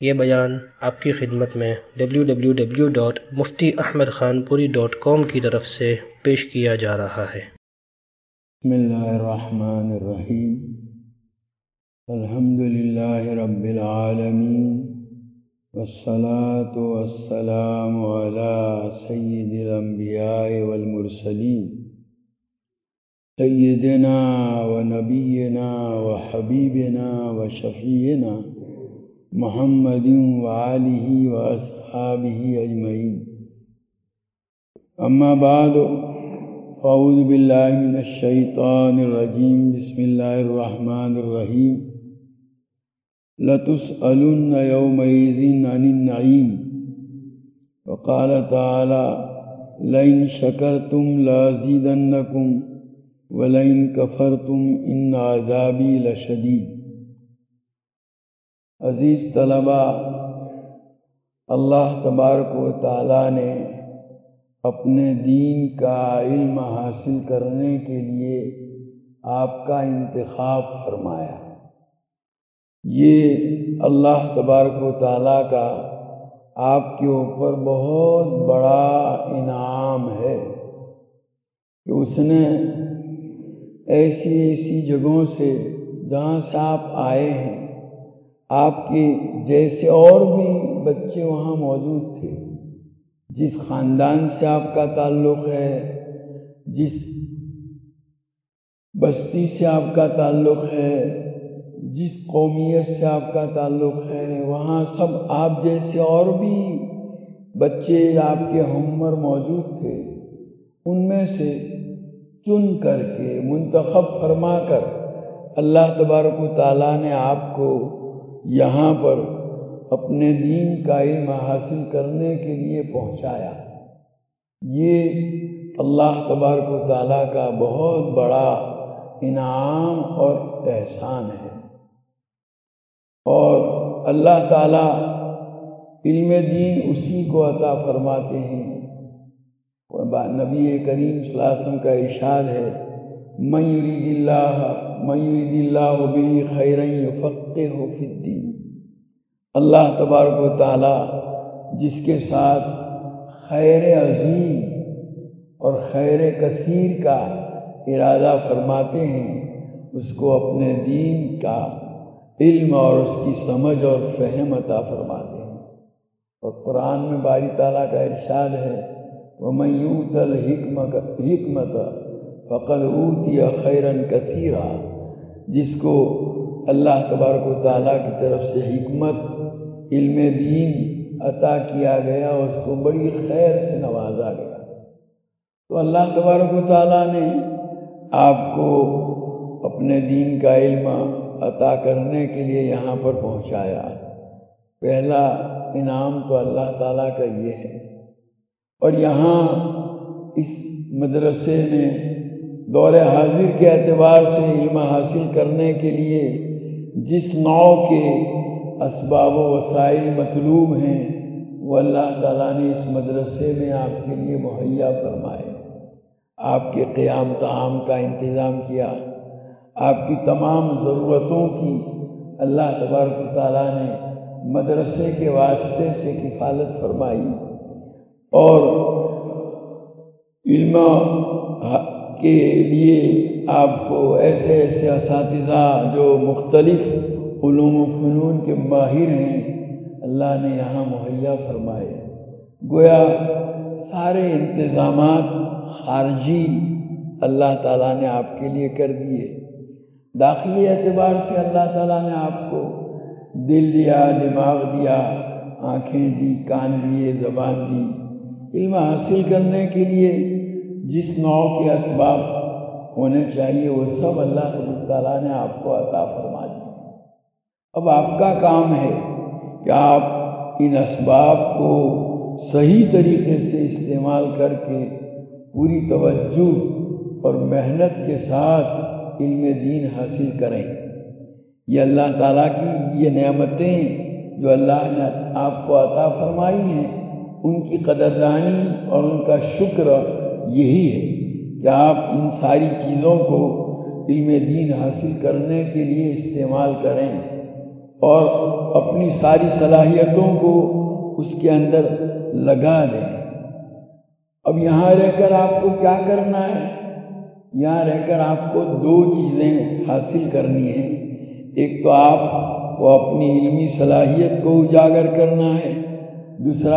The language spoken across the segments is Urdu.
یہ بیان آپ کی خدمت میں www.muftiahmedkhanpuri.com کی طرف سے پیش کیا جا رہا ہے۔ بسم اللہ الرحمن الرحیم، الحمد للہ رب العالمین، والصلاة والسلام علی سید الانبیاء والمرسلین، سیدنا و نبینا و حبیبنا و شفیعنا محمد وآلہ و اصحابہ اجمعین، اما بعد فاعوذ باللہ من الشیطان الرجیم، بسم اللہ الرحمن الرحیم، لَتُسْأَلُنَّ يَوْمَئِذٍ عَنِ النَّعِيمِ، وقال تعالی لَئِن شَكَرْتُمْ لَأَزِيدَنَّكُمْ وَلَئِن كَفَرْتُمْ إِنَّ عَذَابِي لَشَدِيدٌ۔ عزیز طلباء، اللہ تبارک و تعالیٰ نے اپنے دین کا علم حاصل کرنے کے لیے آپ کا انتخاب فرمایا۔ یہ اللہ تبارک و تعالیٰ کا آپ کے اوپر بہت بڑا انعام ہے کہ اس نے ایسی جگہوں سے جہاں سے آپ آئے ہیں، آپ کے جیسے اور بھی بچے وہاں موجود تھے، جس خاندان سے آپ کا تعلق ہے، جس بستی سے آپ کا تعلق ہے، جس قومیت سے آپ کا تعلق ہے، وہاں سب آپ جیسے اور بھی بچے آپ کے ہمعمر موجود تھے۔ ان میں سے چن کر کے منتخب فرما کر اللہ تبارک و تعالیٰ نے آپ کو یہاں پر اپنے دین کا علم حاصل کرنے کے لیے پہنچایا۔ یہ اللہ تبارک و تعالیٰ کا بہت بڑا انعام اور احسان ہے، اور اللہ تعالیٰ علم دین اسی کو عطا فرماتے ہیں۔ نبی کریم صلی اللہ علیہ وسلم کا ارشاد ہے، من یرید اللہ بہ خیرا یفقہہ فی الدین۔ اللہ تبارک و تعالیٰ جس کے ساتھ خیر عظیم اور خیر کثیر کا ارادہ فرماتے ہیں، اس کو اپنے دین کا علم اور اس کی سمجھ اور فہم عطا فرماتے ہیں۔ اور قرآن میں باری تعالیٰ کا ارشاد ہے، وَمَن یُؤْتَ الْحِکْمَةَ فَقَدْ أُوتِیَ خَیْرًا کَثِیرًا۔ جس کو اللہ تبارک و تعالیٰ کی طرف سے حکمت، علم دین عطا کیا گیا، اس کو بڑی خیر سے نوازا گیا۔ تو اللہ تبارک و تعالیٰ نے آپ کو اپنے دین کا علم عطا کرنے کے لیے یہاں پر پہنچایا۔ پہلا انعام تو اللہ تعالیٰ کا یہ ہے۔ اور یہاں اس مدرسے میں دور حاضر کے اعتبار سے علم حاصل کرنے کے لیے جس نوع کے اسباب و وسائل مطلوب ہیں، وہ اللہ تعالیٰ نے اس مدرسے میں آپ کے لیے مہیا فرمائے۔ آپ کے قیام طعام کا انتظام کیا، آپ کی تمام ضرورتوں کی اللہ تبارک و تعالیٰ نے مدرسے کے واسطے سے کفالت فرمائی، اور علم کے لیے آپ کو ایسے اساتذہ جو مختلف علوم و فنون کے ماہر ہیں، اللہ نے یہاں مہیا فرمائے۔ گویا سارے انتظامات خارجی اللہ تعالیٰ نے آپ کے لیے کر دیے۔ داخلی اعتبار سے اللہ تعالیٰ نے آپ کو دل دیا، دماغ دیا، آنکھیں دی، کان دیے، زبان دی۔ علم حاصل کرنے کے لیے جس نوع کے اسباب ہونے چاہیے وہ سب اللہ تعالیٰ نے آپ کو عطا فرما دی۔ اب آپ کا کام ہے کہ آپ ان اسباب کو صحیح طریقے سے استعمال کر کے پوری توجہ اور محنت کے ساتھ علم دین حاصل کریں۔ یہ اللہ تعالیٰ کی یہ نعمتیں جو اللہ نے آپ کو عطا فرمائی ہیں، ان کی قدردانی اور ان کا شکر یہی ہے کہ آپ ان ساری چیزوں کو علم دین حاصل کرنے کے لیے استعمال کریں، اور اپنی ساری صلاحیتوں کو اس کے اندر لگا دیں۔ اب یہاں رہ کر آپ کو کیا کرنا ہے؟ یہاں رہ کر آپ کو دو چیزیں حاصل کرنی ہیں۔ ایک تو آپ کو اپنی علمی صلاحیت کو اجاگر کرنا ہے، دوسرا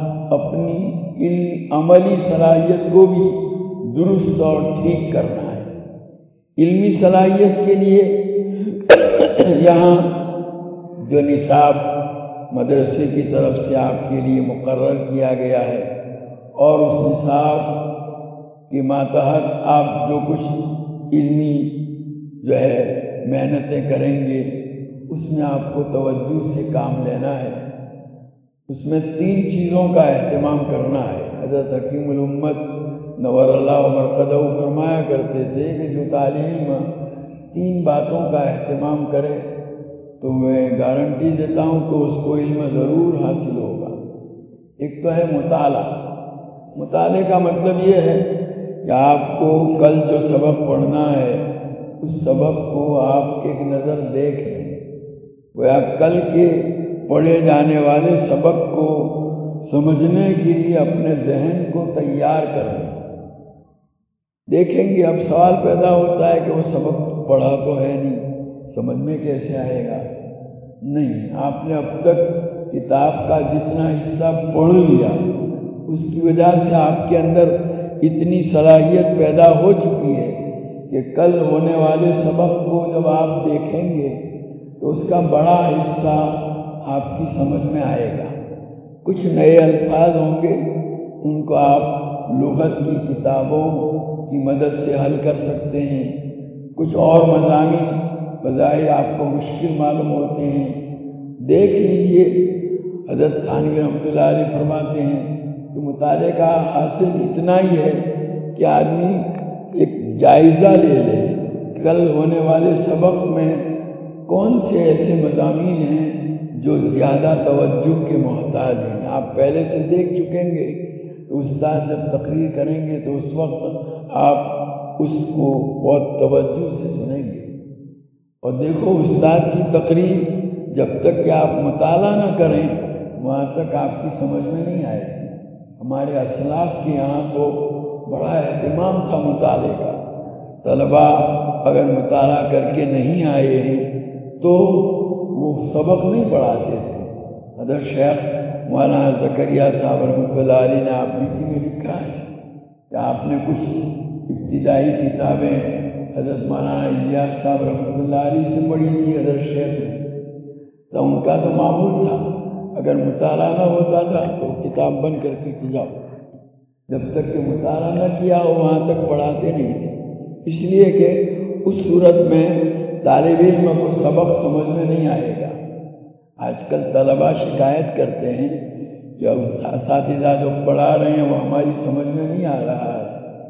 اپنی عملی صلاحیت کو بھی درست اور ٹھیک کرنا ہے۔ علمی صلاحیت کے لیے یہاں جو نصاب مدرسے کی طرف سے آپ کے لیے مقرر کیا گیا ہے، اور اس نصاب کے ماتحت آپ جو کچھ علمی جو ہے محنتیں کریں گے، اس میں آپ کو توجہ سے کام لینا ہے۔ اس میں 3 چیزوں کا اہتمام کرنا ہے۔ حضرت حکیم الامت نور اللہ مرقدہ فرمایا کرتے تھے کہ جو طالب علم 3 باتوں کا اہتمام کرے تو میں گارنٹی دیتا ہوں کہ اس کو علم ضرور حاصل ہوگا۔ ایک تو ہے مطالعہ۔ مطالعے کا مطلب یہ ہے کہ آپ کو کل جو سبق پڑھنا ہے اس سبق کو آپ ایک نظر دیکھ لیں، گویا کل کے پڑھے جانے والے سبق کو سمجھنے کے لیے اپنے ذہن کو تیار کریں۔ دیکھیں گے اب سوال پیدا ہوتا ہے کہ وہ سبق پڑھا تو ہے نہیں، سمجھ میں کیسے آئے گا؟ نہیں، آپ نے اب تک کتاب کا جتنا حصہ پڑھ لیا اس کی وجہ سے آپ کے اندر اتنی صلاحیت پیدا ہو چکی ہے کہ کل ہونے والے سبق کو جب آپ دیکھیں گے تو اس کا بڑا حصہ آپ کی سمجھ میں آئے گا۔ کچھ نئے الفاظ ہوں گے، ان کو آپ لغت کی کتابوں کی مدد سے حل کر سکتے ہیں۔ کچھ اور مضامین بظاہر آپ کو مشکل معلوم ہوتے ہیں، دیکھ لیجئے۔ حضرت تھانوی رحمۃ اللہ علیہ فرماتے ہیں کہ مطالعے کا حاصل اتنا ہی ہے کہ آدمی ایک جائزہ لے لے، کل ہونے والے سبق میں کون سے ایسے مضامین ہیں جو زیادہ توجہ کے محتاج ہیں۔ آپ پہلے سے دیکھ چکیں گے تو استاد جب تقریر کریں گے تو اس وقت آپ اس کو بہت توجہ سے سنیں گے۔ اور دیکھو، استاد کی تقریر جب تک کہ آپ مطالعہ نہ کریں وہاں تک آپ کی سمجھ میں نہیں آئے گی۔ ہمارے اسلاف کے یہاں تو بڑا اہتمام تھا مطالعے کا۔ طلباء اگر مطالعہ کر کے نہیں آئے ہیں تو وہ سبق نہیں پڑھاتے تھے۔ حضرت شیخ مولانا زکریہ صاحب رحمۃ اللہ علیہ نے آپ میں لکھا ہے کہ آپ نے کچھ ابتدائی کتابیں حضرت مولانا الیاس صاحب رحمۃ اللہ علیہ سے پڑھی تھی حضرت شیخ نے، تو ان کا تو معمول تھا اگر مطالعہ نہ ہوتا تھا تو کتاب بند کر کے جاؤ، جب تک کہ مطالعہ نہ کیا ہو وہاں تک پڑھاتے نہیں تھے۔ اس لیے کہ اس صورت میں طالب علم کو سبق سمجھ میں نہیں آئے گا۔ آج کل طلباء شکایت کرتے ہیں کہ اساتذہ جو پڑھا رہے ہیں وہ ہماری سمجھ میں نہیں آ رہا ہے۔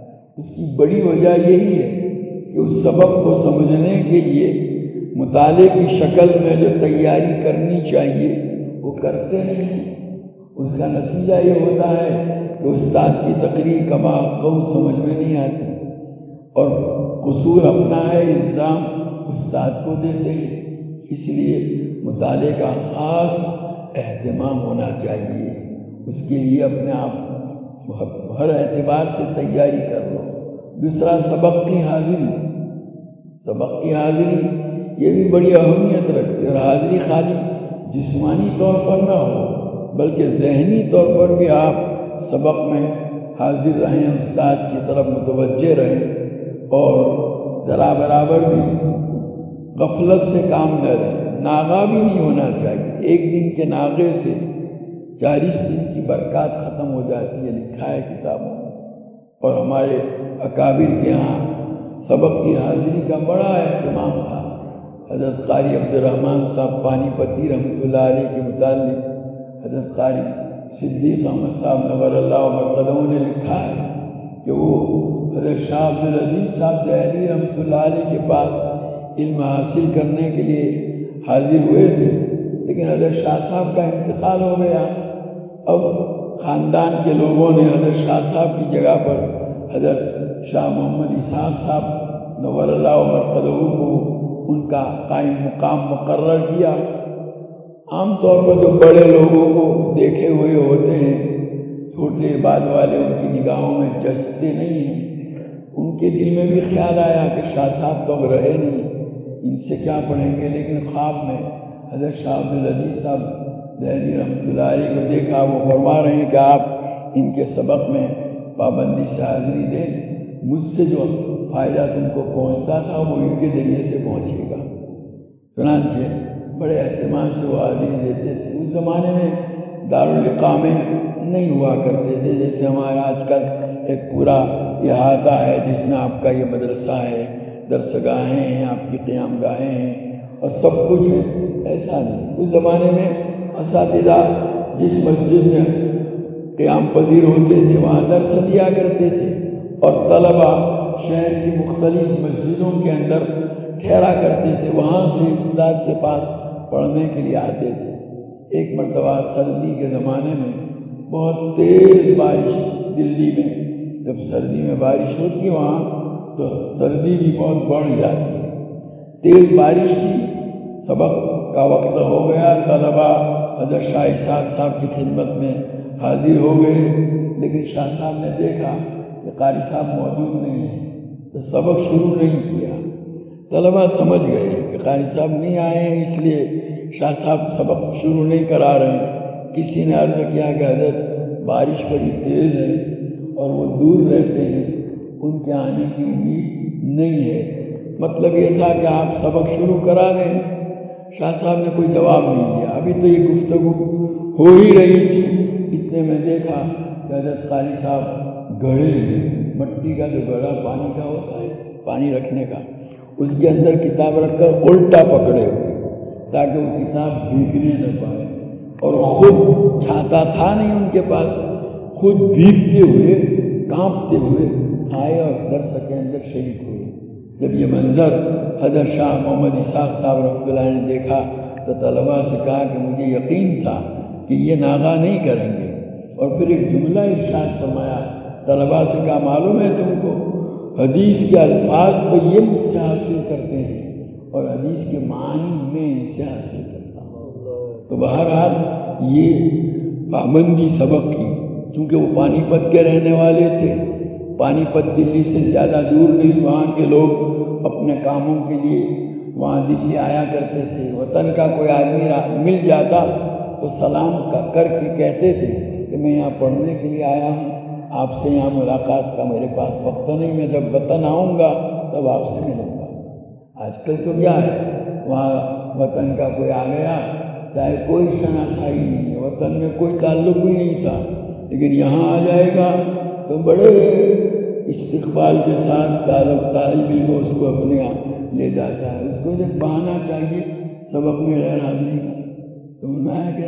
اس کی بڑی وجہ یہی ہے کہ اس سبق کو سمجھنے کے لیے مطالعے کی شکل میں جو تیاری کرنی چاہیے وہ کرتے نہیں۔ اس کا نتیجہ یہ ہوتا ہے کہ استاد کی تقریر کما حقہ سمجھ میں نہیں آتی، اور قصور اپنا ہے، الزام استاد کو دیتے ہیں۔ اس لیے مطالعے کا خاص اہتمام ہونا چاہیے۔ اس کے لیے اپنے آپ ہر اعتبار سے تیاری کر لو۔ دوسرا، سبق کی حاضری۔ سبق کی حاضری یہ بھی بڑی اہمیت رکھتی ہے، اور حاضری خالی جسمانی طور پر نہ ہو بلکہ ذہنی طور پر بھی آپ سبق میں حاضر رہیں، استاد کی طرف متوجہ رہیں، اور ذرا برابر بھی غفلت سے کام نہ لیں۔ ناغہ بھی نہیں ہونا چاہیے۔ ایک دن کے ناغے سے 40 دن کی برکات ختم ہو جاتی ہے، لکھا ہے کتابوں میں۔ اور ہمارے اکابر کے ہاں سبق کی حاضری کا بڑا اہتمام تھا۔ حضرت قاری عبد الرحمن صاحب پانی پتی رحمۃ اللہ علیہ کے متعلق حضرت قاری صدیق احمد صاحب نور اللہ مرقدہ نے لکھا ہے کہ وہ حضرت شاہ عبد العزیز صاحب دہلی رحمۃ اللہ علیہ کے پاس علم حاصل کرنے کے لیے حاضر ہوئے تھے، لیکن حضرت شاہ صاحب کا انتقال ہو گیا۔ اب خاندان کے لوگوں نے حضرت شاہ صاحب کی جگہ پر حضرت شاہ محمد اسحاق صاحب نور اللہ مرقدہ کو ان کا قائم مقام مقرر کیا، عام طور پر جو بڑے لوگوں کو دیکھے ہوئے ہوتے ہیں، چھوٹے بعد والے ان کی نگاہوں میں جچتے نہیں ہیں، ان کے دل میں بھی خیال آیا کہ شاہ صاحب تو اب رہے نہیں، ان سے کیا پڑھیں گے، لیکن خواب میں حضرت شاہ عبدالعزیز صاحب دہلوی رحمۃ اللہ علیہ کو دیکھا، وہ فرما رہے ہیں کہ آپ ان کے سبق میں پابندی سے حاضری دیں، مجھ سے جو فائدہ تم کو پہنچتا تھا وہ ان کے ذریعے سے پہنچے گا۔ چنانچہ بڑے اہتمام سے وہ حاضری دیتے تھے۔ اس زمانے میں دارالاقامے نہیں ہوا کرتے تھے، جیسے ہمارا آج کل ایک پورا احاطہ ہے جس میں آپ کا یہ مدرسہ ہے، درس گاہیں ہیں، آپ کی قیام گاہیں ہیں اور سب کچھ ہے، ایسا نہیں۔ اس زمانے میں اساتذہ جس مسجد میں قیام پذیر ہوتے تھے وہاں درس دیا کرتے تھے، اور طلبہ شہر کی مختلف مسجدوں کے اندر ٹھہرا کرتے تھے، وہاں سے استاد کے پاس پڑھنے کے لیے آتے تھے۔ ایک مرتبہ سردی کے زمانے میں بہت تیز بارش دلی میں، جب سردی میں بارش ہوتی ہے وہاں تو سردی بھی بہت بڑھ جاتی ہے، تیز بارش کی، سبق کا وقت ہو گیا، طلبہ حضرت شاہ اسحاق صاحب کی خدمت میں حاضر ہو گئے، لیکن شاہ صاحب نے دیکھا کہ قاری صاحب موجود نہیں ہیں تو سبق شروع نہیں کیا۔ طلبہ سمجھ گئے کہ قاری صاحب نہیں آئے ہیں، اس لیے شاہ صاحب سبق شروع نہیں کرا رہے ہیں۔ کسی نے عرض کیا کہ حضرت بارش بڑی تیز ہے اور وہ دور رہتے ہیں، ان کے آنے کی امید نہیں ہے، مطلب یہ تھا کہ آپ سبق شروع کرا دیں۔ شاہ صاحب نے کوئی جواب نہیں دیا، ابھی تو یہ گفتگو ہو ہی رہی تھی، اتنے میں دیکھا کہ حضرت قاری صاحب گھڑے میں، مٹی کا جو گھڑا پانی کا ہوتا ہے، پانی رکھنے کا، اس کے اندر کتاب رکھ کر الٹا پکڑے ہوئے تاکہ وہ کتاب بھیگنے نہ پائے، اور خود چھاتا تھا نہیں ان کے پاس، خود بھیگتے ہوئے کانپتے ہوئے آئے اور درس کے اندر شریک ہوئے۔ جب یہ منظر حضرت شاہ محمد اسحاق صاحب رحمۃ اللہ نے دیکھا تو طلباء سے کہا کہ مجھے یقین تھا کہ یہ ناغہ نہیں کریں گے، اور پھر ایک جملہ ارشاد فرمایا، طلباء سے کہا معلوم ہے تم کو حدیث کے الفاظ تو یہ مجھ سے حاصل کرتے ہیں اور حدیث کے معنی میں ان سے حاصل کرتا ہوں۔ تو بہرحال یہ پابندی سبق کی، چونکہ وہ پانی پت کے رہنے والے تھے، پانی پت دلی سے زیادہ دور نہیں، وہاں کے لوگ اپنے کاموں کے لیے وہاں دلی آیا کرتے تھے، وطن کا کوئی آدمی مل جاتا تو سلام کر کے کہتے تھے کہ میں یہاں پڑھنے کے لیے آیا ہوں، آپ سے یہاں ملاقات کا میرے پاس وقت نہیں، میں جب وطن آؤں گا تب آپ سے ملوں گا۔ آج کل تو کیا ہے، وہاں وطن کا کوئی آ گیا، چاہے کوئی شناسائی نہیں ہے، وطن میں کوئی تعلق بھی نہیں تھا، لیکن یہاں آ جائے گا تو بڑے استقبال کے ساتھ طالب علم اس کو اپنے یہاں لے جاتا ہے، اس کو ایک بہانہ چاہیے سبق میں غیر حاضری کا، تو میں کہ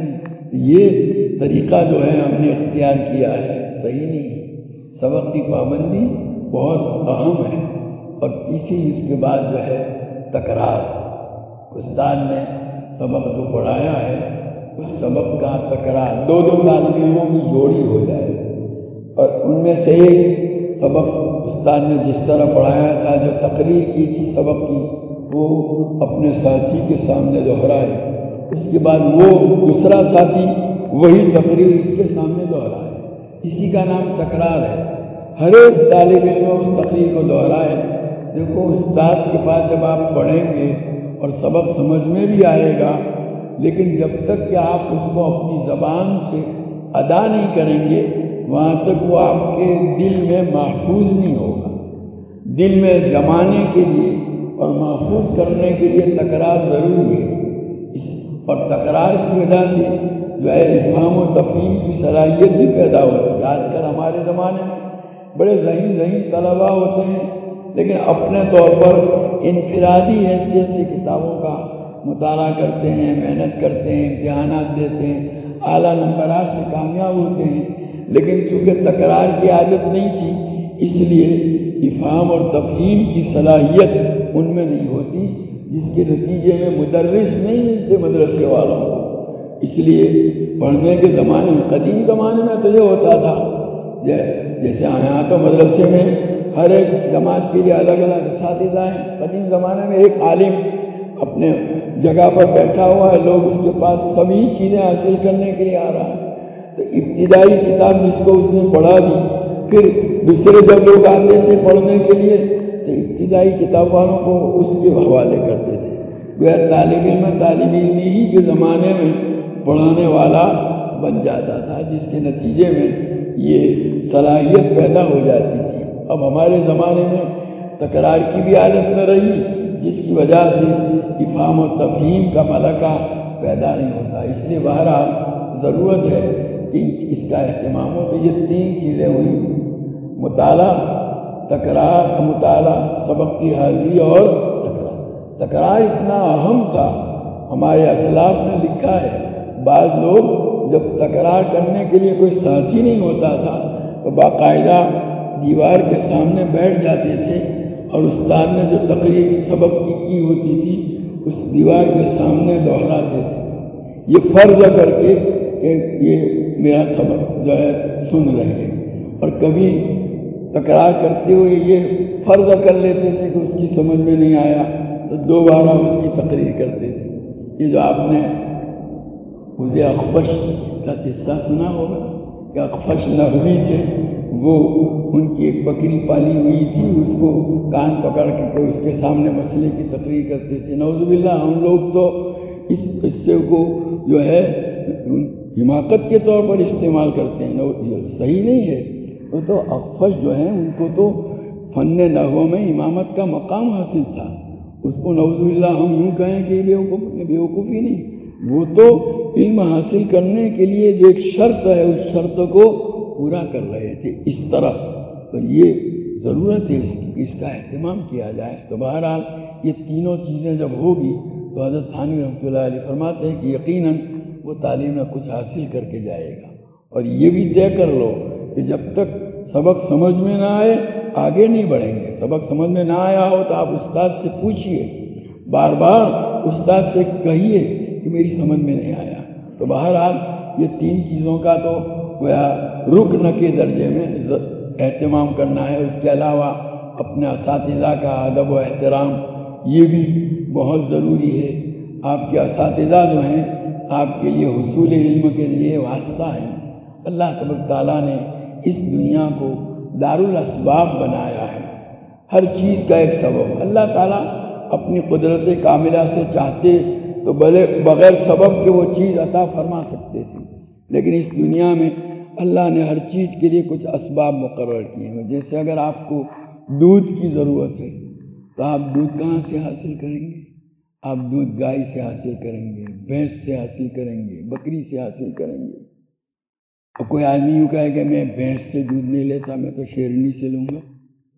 یہ طریقہ جو ہے ہم نے اختیار کیا ہے صحیح نہیں ہے۔ سبق کی پابندی بہت اہم ہے، اور تیسری اس کے بعد جو ہے تکرار، استاد نے سبق جو پڑھایا ہے اس سبق کا تکرار، دو طالب علموں کی جوڑی ہو جائے، اور ان میں سے ایک سبق استاد نے جس طرح پڑھایا تھا، جو تقریر کی تھی سبق کی، وہ اپنے ساتھی کے سامنے دہرائے، اس کے بعد وہ دوسرا ساتھی وہی تقریر اس کے سامنے دہرائے، اسی کا نام تکرار ہے۔ ہر ایک طالب علم اس تقریر کو دہرائے۔ دیکھو استاد کے پاس جب آپ پڑھیں گے اور سبق سمجھ میں بھی آئے گا، لیکن جب تک کہ آپ اس کو اپنی زبان سے ادا نہیں کریں گے وہاں تک وہ آپ کے دل میں محفوظ نہیں ہوگا۔ دل میں جمانے کے لیے اور محفوظ کرنے کے لیے تکرار ضروری ہے، اور تکرار کی وجہ سے جو ہے افہام و تفہیم کی صلاحیت بھی پیدا ہوتی ہے۔ آج کل ہمارے زمانے میں بڑے ذہین طلباء ہوتے ہیں، لیکن اپنے طور پر انفرادی حیثیت سے کتابوں کا مطالعہ کرتے ہیں، محنت کرتے ہیں، امتحانات دیتے ہیں، اعلیٰ نمبرات سے کامیاب ہوتے ہیں، لیکن چونکہ تکرار کی عادت نہیں تھی اس لیے افہام اور تفہیم کی صلاحیت ان میں نہیں ہوتی، جس کے نتیجے میں مدرس نہیں ملتے مدرسے والوں کو۔ اس لیے پڑھنے کے زمانے میں، قدیم زمانے میں تو یہ ہوتا تھا، جیسے یہاں تو مدرسے میں ہر ایک جماعت کے لیے الگ الگ اساتذہ ہیں، قدیم زمانے میں ایک عالم اپنے جگہ پر بیٹھا ہوا ہے، لوگ اس کے پاس سبھی چیزیں حاصل کرنے کے لیے آ رہا ہے، تو ابتدائی کتاب جس کو اس نے پڑھا دی، پھر دوسرے جب لوگ آتے تھے پڑھنے کے لیے تو ابتدائی کتاب والوں کو اس کے حوالے کرتے تھے۔ گویا طالب علم ہی کے زمانے میں پڑھانے والا بن جاتا تھا، جس کے نتیجے میں یہ صلاحیت پیدا ہو جاتی تھی۔ اب ہمارے زمانے میں تکرار کی بھی عادت نہ رہی، جس کی وجہ سے افہام و تفہیم کا ملکہ پیدا نہیں ہوتا۔ اس لیے بہرحال ضرورت ہے کہ اس کا اہتمام ہو۔ تو یہ تین چیزیں ہوئی: مطالعہ، تکرار، مطالعہ، سبق کی حاضری اور تکرار۔ تکرار اتنا اہم تھا، ہمارے اسلاف نے لکھا ہے بعض لوگ جب تکرار کرنے کے لیے کوئی ساتھی نہیں ہوتا تھا تو باقاعدہ دیوار کے سامنے بیٹھ جاتے تھے اور استاد نے جو تقریر سبق کی ہوتی تھی اس دیوار کے سامنے دہراتے تھے، یہ فرض کر کے کہ یہ میرا سبق جو ہے سن رہے ہیں، اور کبھی تکرار کرتے ہوئے یہ فرض کر لیتے تھے کہ اس کی سمجھ میں نہیں آیا تو دوبارہ اس کی تقریر کرتے تھے۔ یہ جو آپ نے مجھے اخفش کا قصہ سنا ہوگا کہ اخفش نحوی تھے، وہ ان کی ایک بکری پالی ہوئی تھی، اس کو کان پکڑ کے اس کے سامنے مسئلے کی تقریر کرتے تھے۔ نعوذ باللہ، ہم لوگ تو اس قصے کو جو ہے حماقت کے طور پر استعمال کرتے ہیں، صحیح نہیں ہے۔ وہ تو اخفش جو ہیں ان کو تو فن نحو میں امامت کا مقام حاصل تھا، اس کو نعوذ باللہ ہم یوں کہیں کہ بیوقوفی نہیں، وہ تو علم حاصل کرنے کے لیے جو ایک شرط ہے اس شرط کو پورا کر رہے تھے اس طرح۔ تو یہ ضرورت ہے اس کا اہتمام کیا جائے۔ تو بہرحال یہ تینوں چیزیں جب ہوگی تو حضرت تھانوی رحمۃ اللہ علیہ فرماتے ہیں کہ یقیناً وہ تعلیم میں کچھ حاصل کر کے جائے گا، اور یہ بھی طے کر لو کہ جب تک سبق سمجھ میں نہ آئے آگے نہیں بڑھیں گے۔ سبق سمجھ میں نہ آیا ہو تو آپ استاد سے پوچھئے، بار بار استاد سے کہیے کہ میری سمجھ میں نہیں آیا۔ تو بہرحال یہ تین چیزوں کا تو گویا رکن کے درجے میں اہتمام کرنا ہے۔ اس کے علاوہ اپنے اساتذہ کا ادب و احترام یہ بھی بہت ضروری ہے۔ آپ کے اساتذہ جو ہیں آپ کے لیے حصول علم کے لیے واسطہ ہیں۔ اللہ تبارک تعالیٰ نے اس دنیا کو دارالاسباب بنایا ہے، ہر چیز کا ایک سبب۔ اللہ تعالیٰ اپنی قدرت کاملہ سے چاہتے تو بغیر سبب کے وہ چیز عطا فرما سکتے تھے، لیکن اس دنیا میں اللہ نے ہر چیز کے لیے کچھ اسباب مقرر کیے ہیں۔ جیسے اگر آپ کو دودھ کی ضرورت ہے تو آپ دودھ کہاں سے حاصل کریں گے؟ آپ دودھ گائے سے حاصل کریں گے، بھینس سے حاصل کریں گے، بکری سے حاصل کریں گے۔ اور کوئی آدمی یوں کہے کہ میں بھینس سے دودھ نہیں لیتا، میں تو شیرنی سے لوں گا،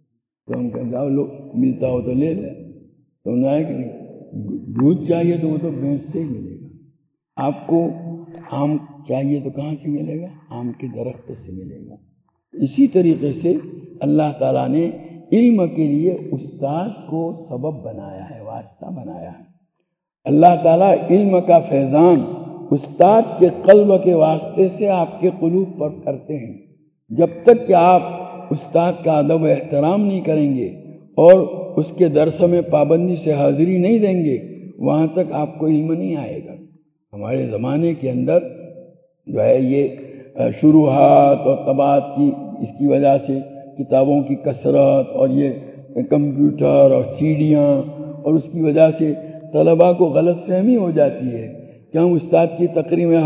تو ان کا جاؤ لو، ملتا ہو تو لے لے۔ تو انہوں نے کہ دودھ چاہیے تو وہ تو بھینس سے ہی ملے گا۔ آپ کو آم چاہیے تو کہاں سے ملے گا؟ آم کے درخت سے ملے گا۔ اسی طریقے سے اللہ تعالیٰ نے علم کے لیے استاد کو سبب بنایا ہے، واسطہ بنایا ہے۔ اللہ تعالیٰ علم کا فیضان استاد کے قلب کے واسطے سے آپ کے قلوب پر کرتے ہیں۔ جب تک کہ آپ استاد کا ادب و احترام نہیں کریں گے اور اس کے درس میں پابندی سے حاضری نہیں دیں گے، وہاں تک آپ کو علم نہیں آئے گا۔ ہمارے زمانے کے اندر جو ہے یہ شروحات اور طباعت کی اس کی وجہ سے کتابوں کی کثرت اور یہ کمپیوٹر اور سیڈیاں، اور اس کی وجہ سے طلباء کو غلط فہمی ہو جاتی ہے کہ ہم استاد کی تقریر میں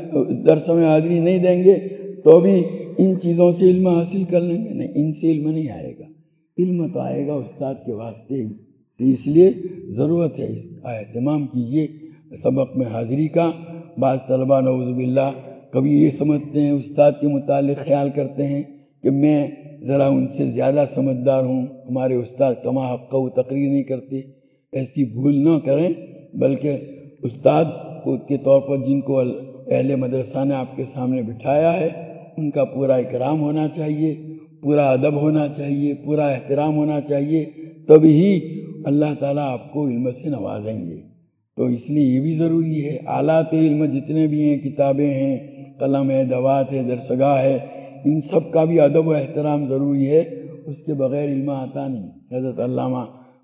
درس میں حاضری نہیں دیں گے تو بھی ان چیزوں سے علم حاصل کر لیں گے۔ نہیں، ان سے علم نہیں آئے گا، علم تو آئے گا استاد کے واسطے ہی۔ اس لیے ضرورت ہے اس کا اہتمام کیجیے سبق میں حاضری کا۔ بعض طلباء نعوذ باللہ کبھی یہ سمجھتے ہیں، استاد کے متعلق خیال کرتے ہیں کہ میں ذرا ان سے زیادہ سمجھدار ہوں، ہمارے استاد کما حق و تقریر نہیں کرتے۔ ایسی بھول نہ کریں، بلکہ استاد کے طور پر جن کو اہل مدرسہ نے آپ کے سامنے بٹھایا ہے ان کا پورا اکرام ہونا چاہیے، پورا ادب ہونا چاہیے، پورا احترام ہونا چاہیے، تب ہی اللہ تعالیٰ آپ کو علم سے نوازیں گے۔ تو اس لیے یہ بھی ضروری ہے، آلات علم جتنے بھی ہیں، کتابیں ہیں، قلم ہے، دوات ہے، درسگاہ ہے، ان سب کا بھی ادب و احترام ضروری ہے، اس کے بغیر علم آتا نہیں۔ حضرت علامہ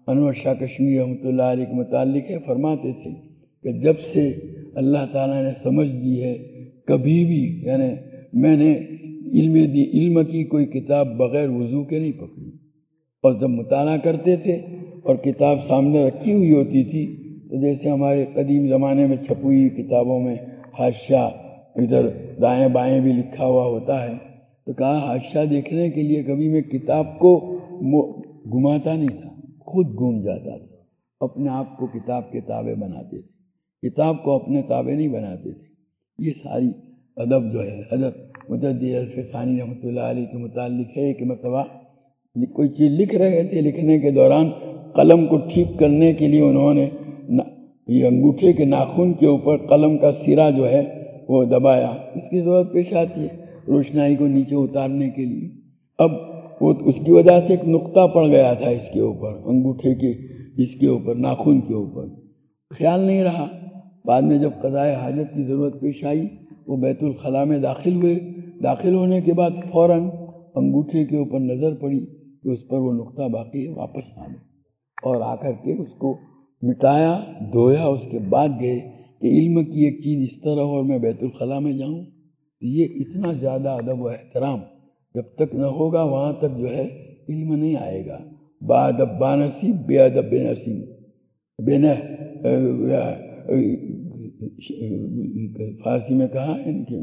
انور شاہ کشمیری رحمۃ اللہ علیہ کے متعلق ہے، فرماتے تھے کہ جب سے اللہ تعالیٰ نے سمجھ دی ہے، کبھی بھی یعنی میں نے علم کی کوئی کتاب بغیر وضو کے نہیں پکڑی، اور جب مطالعہ کرتے تھے اور کتاب سامنے رکھی ہوئی ہوتی تھی تو جیسے ہمارے قدیم زمانے میں چھپی ہوئی کتابوں میں حاشیہ ادھر دائیں بائیں بھی لکھا ہوا ہوتا ہے، تو کہا حاشیہ دیکھنے کے لیے کبھی میں کتاب کو گھماتا نہیں تھا، خود گھوم جاتا تھا، اپنے آپ کو کتاب کے تابع بناتے تھے، کتاب کو اپنے تابع نہیں بناتے تھے۔ یہ ساری ادب جو ہے، حضرت مجدد الفسانی رحمۃ اللہ علیہ کے متعلق ہے کہ مرتبہ کوئی چیز لکھ رہے تھے، لکھنے کے دوران قلم کو ٹھیک کرنے کے لیے انہوں نے یہ انگوٹھے کے ناخن کے اوپر قلم کا سرا جو ہے وہ دبایا، اس کی ضرورت پیش آتی ہے روشنائی کو نیچے اتارنے کے لیے۔ اب وہ اس کی وجہ سے ایک نقطہ پڑ گیا تھا اس کے اوپر، انگوٹھے کے اس کے اوپر، ناخن کے اوپر، خیال نہیں رہا۔ بعد میں جب قضاء حاجت کی ضرورت پیش آئی، وہ بیت الخلاء میں داخل ہوئے، داخل ہونے کے بعد فوراً انگوٹھے کے اوپر نظر پڑی کہ اس پر وہ نقطہ باقی ہے، واپس آ گئے اور آ کر کے اس کو مٹایا، دھویا، اس کے بعد گئے کہ علم کی ایک چیز اس طرح اور میں بیت الخلاء میں جاؤں۔ یہ اتنا زیادہ ادب و احترام جب تک نہ ہوگا وہاں تک جو ہے علم نہیں آئے گا۔ بادب بانصیب بے ادب بے نصیب، فارسی میں کہا ہے کہ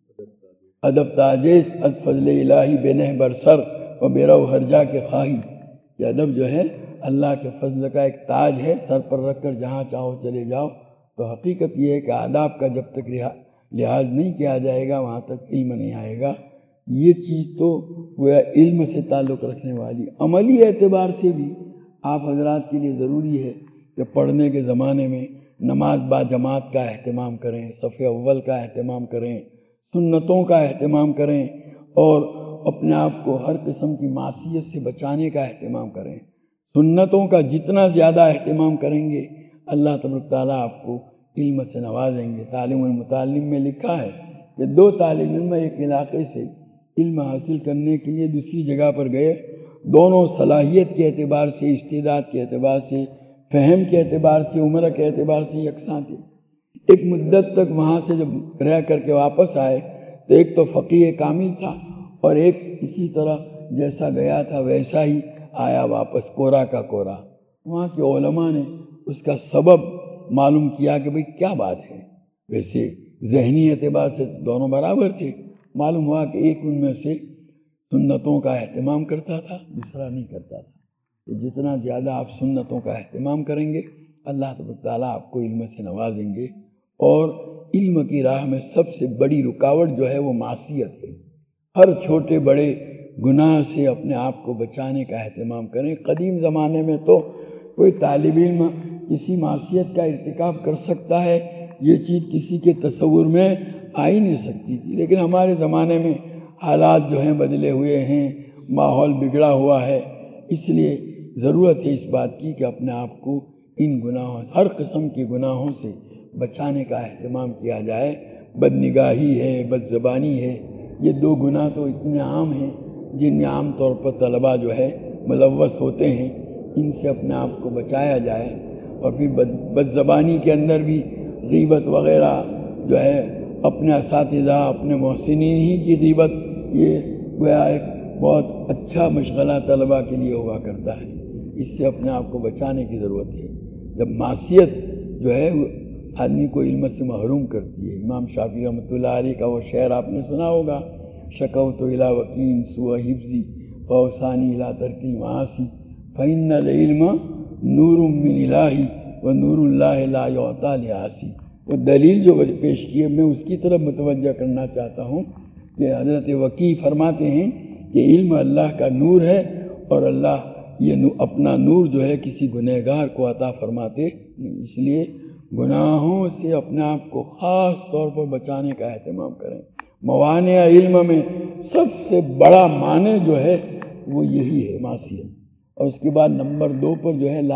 ادب تاجیس اد فضل الہی بے نہ برسر و بے رو ہرجا کے خواہی۔ یہ ادب جو ہے اللہ کے فضل کا ایک تاج ہے، سر پر رکھ کر جہاں چاہو چلے جاؤ۔ تو حقیقت یہ ہے کہ آداب کا جب تک لحاظ نہیں کیا جائے گا وہاں تک علم نہیں آئے گا۔ یہ چیز تو گویا علم سے تعلق رکھنے والی، عملی اعتبار سے بھی آپ حضرات کے لیے ضروری ہے کہ پڑھنے کے زمانے میں نماز با جماعت کا اہتمام کریں، صف اول کا اہتمام کریں، سنتوں کا اہتمام کریں، اور اپنے آپ کو ہر قسم کی معصیت سے بچانے کا اہتمام کریں۔ سنتوں کا جتنا زیادہ اہتمام کریں گے اللہ تبارک تعالیٰ آپ کو علم سے نوازیں گے۔ تعلیم المتعلم میں لکھا ہے کہ 2 طالب علم ایک علاقے سے علم حاصل کرنے کے لیے دوسری جگہ پر گئے، دونوں صلاحیت کے اعتبار سے، استعداد کے اعتبار سے، فہم کے اعتبار سے، عمر کے اعتبار سے یکساں تھے۔ ایک مدت تک وہاں سے جب رہ کر کے واپس آئے تو ایک تو فقیہ کامل تھا اور ایک اسی طرح جیسا گیا تھا ویسا ہی آیا واپس، کورا کا کورا۔ وہاں کے علماء نے اس کا سبب معلوم کیا کہ بھئی کیا بات ہے، ویسے ذہنی اعتبار سے دونوں برابر تھے، معلوم ہوا کہ ایک ان میں سے سنتوں کا اہتمام کرتا تھا، دوسرا نہیں کرتا تھا۔ تو جتنا زیادہ آپ سنتوں کا اہتمام کریں گے اللہ تبارک تعالیٰ آپ کو علم سے نوازیں گے۔ اور علم کی راہ میں سب سے بڑی رکاوٹ جو ہے وہ معصیت ہے۔ ہر چھوٹے بڑے گناہ سے اپنے آپ کو بچانے کا اہتمام کریں۔ قدیم زمانے میں تو کوئی طالب علم کسی معصیت کا ارتکاب کر سکتا ہے، یہ چیز کسی کے تصور میں آ ہی نہیں سکتی تھی، لیکن ہمارے زمانے میں حالات جو ہیں بدلے ہوئے ہیں، ماحول بگڑا ہوا ہے، اس لیے ضرورت ہے اس بات کی کہ اپنے آپ کو ان گناہوں، ہر قسم کے گناہوں سے بچانے کا اہتمام کیا جائے۔ بد نگاہی ہے، بد زبانی ہے، یہ 2 گناہ تو اتنے عام ہیں جن میں عام طور پر طلباء جو ہے ملوث ہوتے ہیں، ان سے اپنے آپ کو بچایا جائے۔ اور پھر بد زبانی کے اندر بھی غیبت وغیرہ جو ہے، اپنے اساتذہ، اپنے محسنین ہی کی غیبت، یہ گویا ایک بہت اچھا مشغلہ طلباء کے لیے ہوا کرتا ہے، اس سے اپنے آپ کو بچانے کی ضرورت ہے۔ جب معصیت جو ہے آدمی کو علم سے محروم کرتی ہے۔ امام شافعی رحمۃ اللہ علیہ کا وہ شعر آپ نے سنا ہوگا، شکوت الی وکیع سوء حفظی فاوصانی الی ترک المعاصی فإن العلم نور من الہ ونور اللہ لا یعطی لعاصی۔ وہ دلیل جو پیش کی ہے میں اس کی طرف متوجہ کرنا چاہتا ہوں کہ حضرت وکیع فرماتے ہیں کہ علم اللہ کا نور ہے، اور اللہ یہ اپنا نور جو ہے کسی گنہگار کو عطا فرماتے نہیں، اس لیے گناہوں سے اپنے آپ کو خاص طور پر بچانے کا اہتمام کریں۔ موانع علم میں سب سے بڑا مانع جو ہے وہ یہی ہے، معصیت۔ اور اس کے بعد نمبر 2 پر جو ہے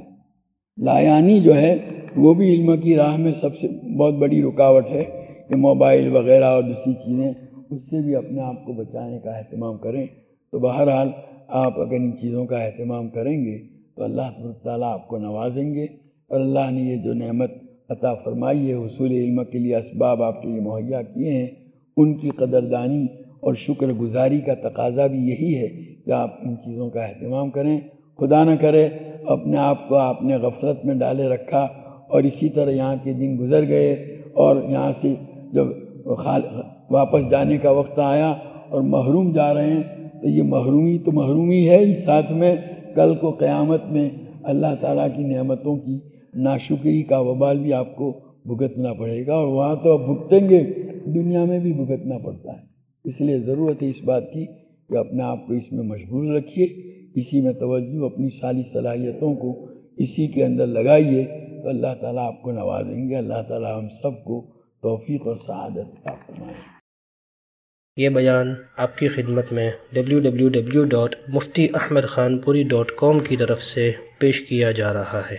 لایانی جو ہے وہ بھی علم کی راہ میں سب سے بہت بڑی رکاوٹ ہے کہ موبائل وغیرہ اور دوسری چیزیں، اس سے بھی اپنے آپ کو بچانے کا اہتمام کریں۔ تو بہرحال آپ اگر ان چیزوں کا اہتمام کریں گے تو اللہ تعالیٰ آپ کو نوازیں گے، اور اللہ نے یہ جو نعمت عطا فرمائی ہے، حصول علم کے لیے اسباب آپ کے لیے مہیا کیے ہیں، ان کی قدردانی اور شکر گزاری کا تقاضا بھی یہی ہے کہ آپ ان چیزوں کا اہتمام کریں۔ خدا نہ کرے اپنے آپ کو آپ نے غفلت میں ڈالے رکھا اور اسی طرح یہاں کے دن گزر گئے، اور یہاں سے جب واپس جانے کا وقت آیا اور محروم جا رہے ہیں، تو یہ محرومی تو محرومی ہے ہی، ساتھ میں کل کو قیامت میں اللہ تعالیٰ کی نعمتوں کی ناشکری کا وبال بھی آپ کو بھگتنا پڑے گا، اور وہاں تو آپ بھگتیں گے، دنیا میں بھی بھگتنا پڑتا ہے۔ اس لیے ضرورت ہے اس بات کی کہ اپنے آپ کو اس میں مشغول رکھیے، اسی میں توجہ، اپنی ساری صلاحیتوں کو اسی کے اندر لگائیے، تو اللہ تعالیٰ آپ کو نوازیں گے۔ اللہ تعالیٰ ہم سب کو توفیق اور سعادت عطا فرمائے۔ یہ بیان آپ کی خدمت میں www.muftiahmedkhanpuri.com کی طرف سے پیش کیا جا رہا ہے۔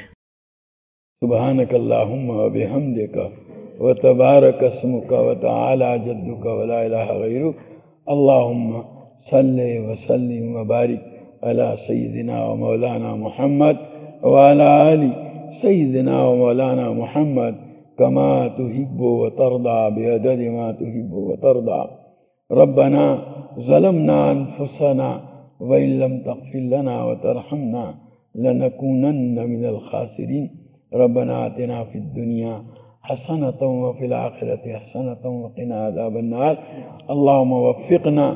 سبحانک اللہم و بحمدک و تبارک اسمک و تعالی جدک و لا الہ غیرک، اللہم صلی وسلم و بارک علی سیدنا و مولانا محمد و علی آل سیدنا و مولانا محمد کما تحب و ترضى بعدد ما تحب و ترضى۔ ربنا ظلمنا انفسنا وإن لم تغفر لنا وترحمنا لنكونن من الخاسرين۔ ربنا آتنا في الدنيا حسنة وفي الآخرة حسنة وقنا عذاب النار۔ اللهم وفقنا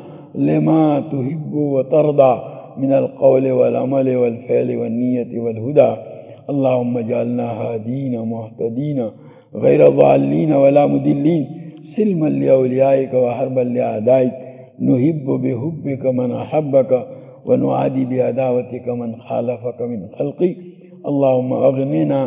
لما تحب وترضى من القول والعمل والفعل والنية والهدى۔ اللهم اجعلنا هادين مهتدين غير ضالين ولا مضلين، سلما لأوليائك وحربا لأعدائك، نحب بحبك من أحبك ونعادي بعداوتك من خالفك من خلقك۔ اللهم اغننا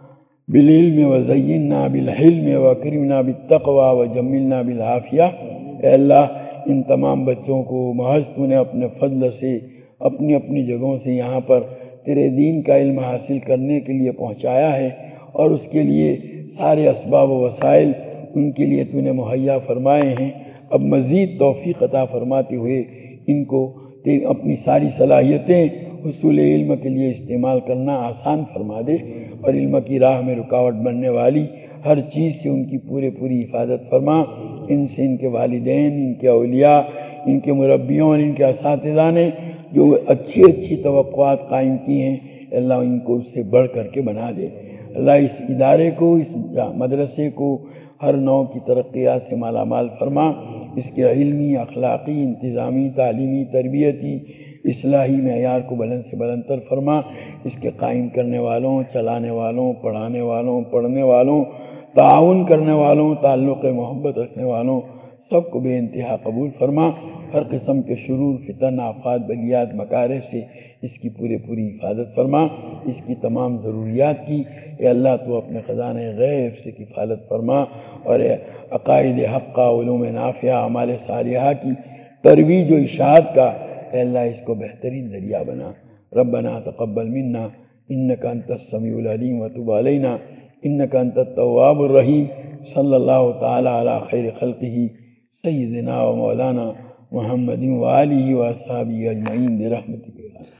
بالعلم وزيننا بالحلم واکرمنا بالتقوى وجملنا بالعافیہ۔ اے اللہ، ان تمام بچوں کو محض تو نے اپنے فضل سے اپنی اپنی جگہوں سے یہاں پر تیرے دین کا علم حاصل کرنے کے لیے پہنچایا ہے، اور اس کے لیے سارے اسباب و وسائل ان کے لیے تو نے مہیا فرمائے ہیں۔ اب مزید توفیق عطا فرماتے ہوئے ان کو اپنی ساری صلاحیتیں حصول علم کے لیے استعمال کرنا آسان فرما دے، اور علم کی راہ میں رکاوٹ بننے والی ہر چیز سے ان کی پوری حفاظت فرما۔ ان سے ان کے والدین، ان کے اولیاء، ان کے مربیوں اور ان کے اساتذہ نے جو اچھی توقعات قائم کی ہیں، اللہ ان کو اس سے بڑھ کر کے بنا دے۔ اللہ اس ادارے کو، اس مدرسے کو ہر نوع کی ترقیات سے مالا مال فرما، اس کے علمی، اخلاقی، انتظامی، تعلیمی، تربیتی، اصلاحی معیار کو بلند سے بلند تر فرما۔ اس کے قائم کرنے والوں، چلانے والوں، پڑھانے والوں، پڑھنے والوں، تعاون کرنے والوں، تعلق محبت رکھنے والوں، سب کو بے انتہا قبول فرما۔ ہر قسم کے شرور، فتن، آفات، بلیات، مکارہ سے اس کی پوری حفاظت فرما۔ اس کی تمام ضروریات کی اے اللہ تو اپنے خزانہ غیب سے کفالت فرما، اور عقائد حقہ، علوم نافعہ، اعمال صالحہ کی ترویج و اشاعت کا اے اللہ اس کو بہترین ذریعہ بنا۔ ربنا تقبل منا انک انت السمیع العلیم وتب علینا انک انت التواب الرحیم۔ صلی اللہ تعالی علی خیر خلقہ سیدنا و مولانا محمد وآلہ واصحابہ اجمعین برحمتک۔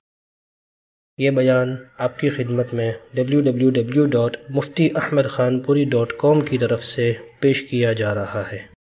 یہ بیان آپ کی خدمت میں www.muftiahmedkhanpuri.com کی طرف سے پیش کیا جا رہا ہے۔